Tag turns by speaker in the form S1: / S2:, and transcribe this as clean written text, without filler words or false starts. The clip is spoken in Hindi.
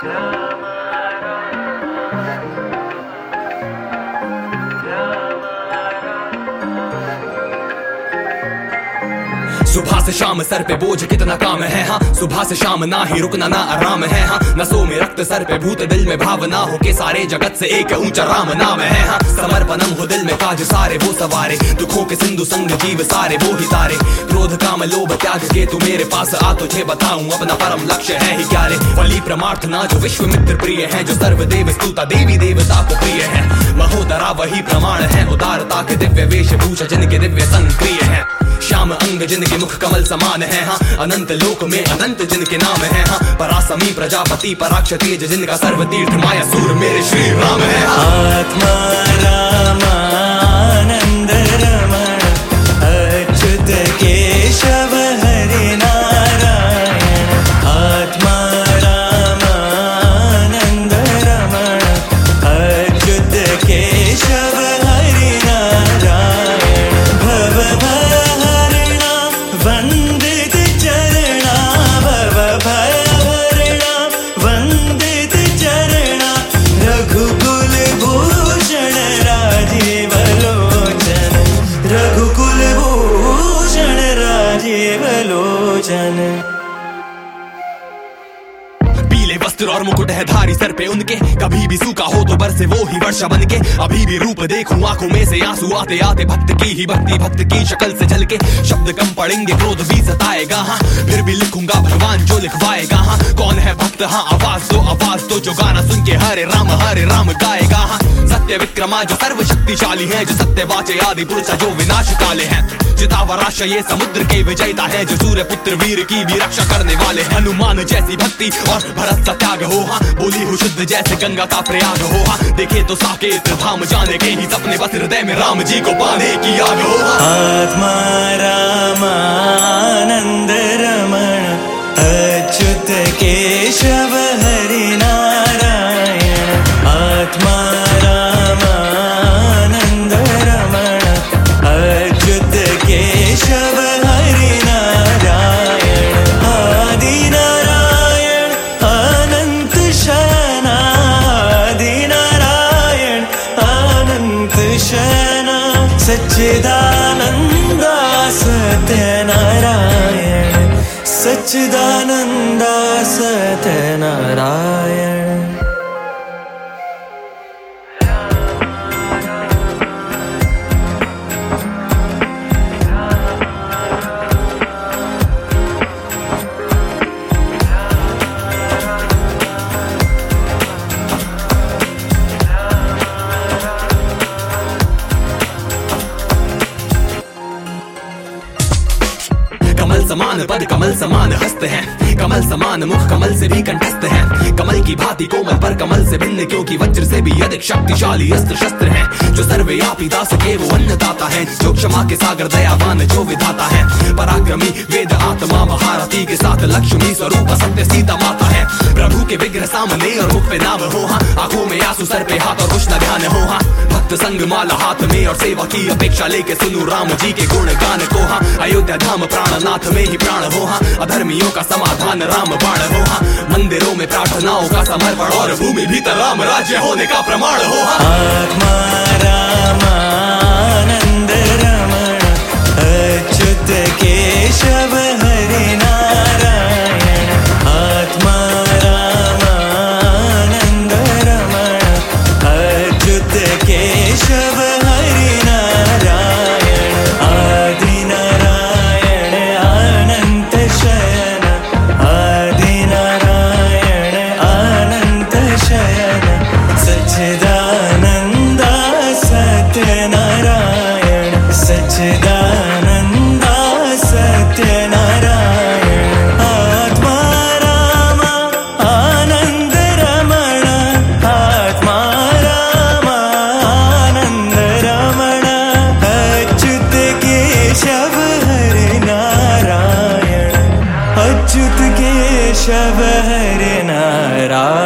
S1: सुबह से शाम सर पे बोझ कितना काम है, हाँ सुबह से शाम ना ही रुकना ना आराम है, हाँ नसों में रक्त सर पे भूत दिल में भावना हो के सारे जगत से एक ऊंचा राम नाम है, हाँ समर्पणम हो दिल में काज सारे वो सवारे, दुखों के सिंधु संग जीव सारे वो ही तारे, क्रोध काम लोभ त्याग के तू मेरे पास आ तुझे बताऊं अपना परम लक्ष्य है ही क्या रे। फली परमार्थना जो विश्व मित्र प्रिय है, जो सर्व देव स्तुता देवी देवता को प्रिय है, महोदरा वही प्रमाण है, उदारता के दिव्य वेशभूषा जिनके दिव्य संक्रिय है, श्याम अंग जिनके मुख कमल समान है, हाँ अनंत लोक में अनंत जिनके नाम है, हाँ परासमी प्रजापति पराक्ष तेज जिनका सर्व तीर्थ माया सूर मेरे श्री राम है।
S2: आत्मा रामानंद रमण अच्युत केशव हरि नारायण, आत्मा रामानंद रमण अच्युत केशव हरि नारायण, भव वंदित चरणा भव भयहरणा वंदित चरणा, रघुकुल भूषण राजीव लोचन, रघुकुल भूषण राजीव लोचन।
S1: पीले वस्त्र और मुकुट है धारी सर पे उनके, कभी भी सूखा हो तो बरसे वो ही वर्षा बन के, अभी भी रूप देखूं आंखों में से आंसू आते आते, भक्त की ही भक्ति भक्त की शक्ल से झलके, शब्द कम पड़ेंगे क्रोध भी सताएगा, हाँ फिर भी लिखूंगा भगवान जो लिखवाएगा, हाँ कौन है भक्त हाँ आवाज दो जो गाना सुन के हरे राम गाएगा, हाँ सत्य विक्रमा जो सर्व शक्तिशाली है, जो सत्य वाचे आदि पुरुष जो विनाश काले हैं, चितावराश ये समुद्र के विजेता है, जो सूर्य पुत्र वीर की भी रक्षा करने वाले हैं, हनुमान जैसी भक्ति और भरत का त्याग हो, हाँ बोली हो शुद्ध जैसे गंगा का प्रयाग हो, हाँ देखे तो साकेत धाम जाने के ही सपने बस हृदय में राम जी को पाने की आग हो।
S2: आत्मा रामानंद रमण अच्युत केशव हरि नारायण, आत्मा रामानंद रमण अच्युत केशव हरि नारायण, आदि नारायण अनंत शयना, आदि नारायण अनंत शयना, सच्चिदानंदा सत्यनारायण, सच्चिदानंदा सत्यनारायण।
S1: कमल समान पद कमल समान हस्त हैं, कमल समान मुख कमल से भी कंठस्थ हैं, कमल की भांति कोमल पर कमल से भिन्न, क्योंकि वज्र से भी अधिक शक्तिशाली अस्त्र शस्त्र हैं, जो सर्वव्यापी दास के वो अन्नदाता है, जो क्षमा के सागर दयावान जो विधाता है, पराक्रमी वेद आत्मा महारथी के साथ लक्ष्मी स्वरूप सत्य सीता माता है, प्रभु के विग्रह सामने और मुख पे नाम हो, हाँ आंखों में आंसू सर पे हाथ और कुछ न ध्यान हो, हाँ भक्त संग माला हाथ में और सेवा की अपेक्षा लेके सुनू राम जी के गुण गान को, हाँ अयोध्या धाम प्राणनाथ में ही प्राण हो, हाँ अधर्मियों का समाधान राम बाण हो, हाँ मंदिरों में प्रार्थनाओं का समर्पण और भूमि भीतर राम राज्य होने का प्रमाण हो, हाँ
S2: आत्मा रामानंद रमण अच्युत केशव हरि नारायण, आत्मा रामानंद रमण अच्युत केशव हरि नारायण, आदि नारायण अनंत शयन, आदि नारायण अनंत शयन, सच्चिदानंदा सत्यनारायण, सच्चिदानंदा सत्यनारायण, आत्मा रामा आनंद रमण, आत्मा रामा आनंद रमण अच्युत केशव हरि नारायण, अच्युत केशव हरि नारायण।